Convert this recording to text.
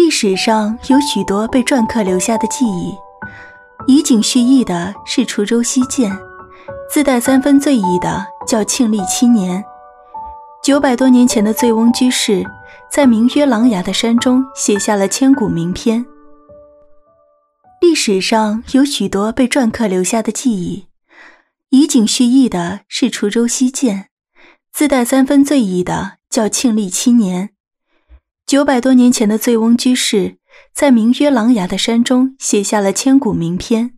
历史上有许多被篆刻留下的记忆，以景叙义的是滁州西涧，自带3分醉意的叫庆历7年。900多年前的醉翁居士在名曰琅琊的山中写下了千古名篇。历史上有许多被篆刻留下的记忆，以景叙义的是滁州西涧，自带3分醉意的叫庆历7年。900多年前的醉翁居士在名曰琅琊的山中写下了千古名篇。